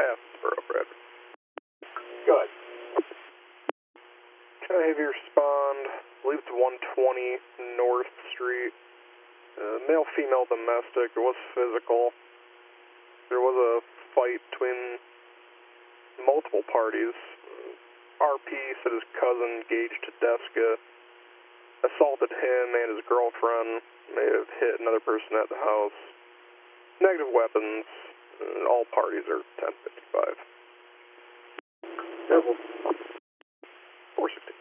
past thoroughbred. Go ahead. Can I have you respond? I believe it's 120 North Street. Male, female, domestic. It was physical. There was a fight between multiple parties. RP said his cousin, Gage Tedesca, assaulted him and his girlfriend. May have hit another person at the house. Negative weapons. All parties are 1055. Double. 416.